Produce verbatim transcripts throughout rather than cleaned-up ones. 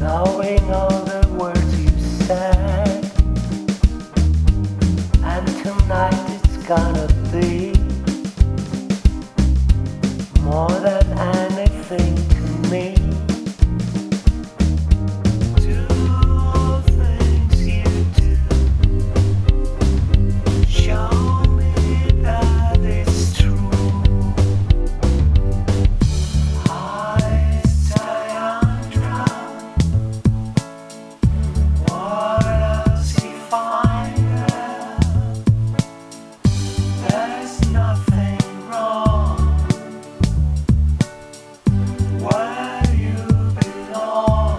knowing all the words you said. And tonight it's gonna be more than anything to me. Do all things you do, show me that it's true. Eyes Diandra, what else you find there? There's nothing wrong where you belong.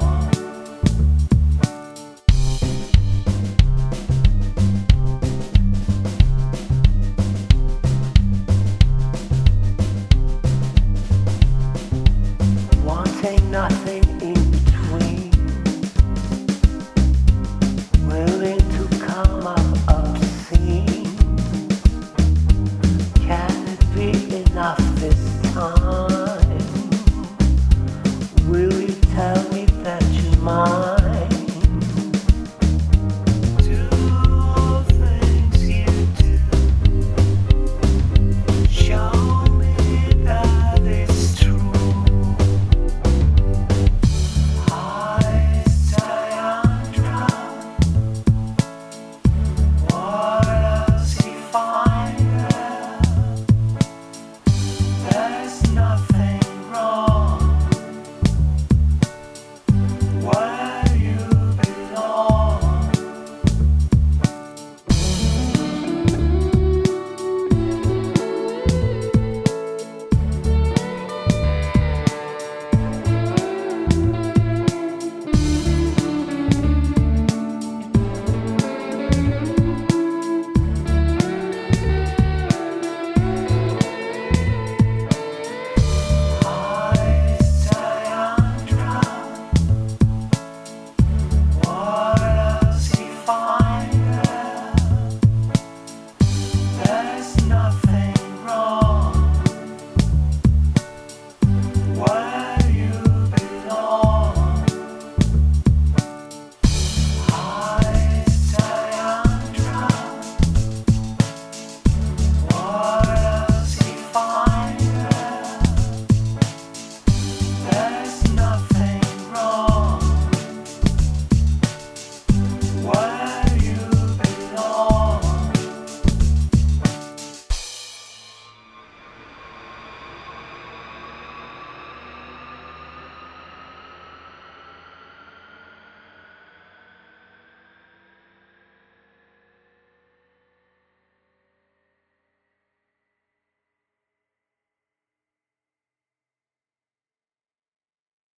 Wanting nothing in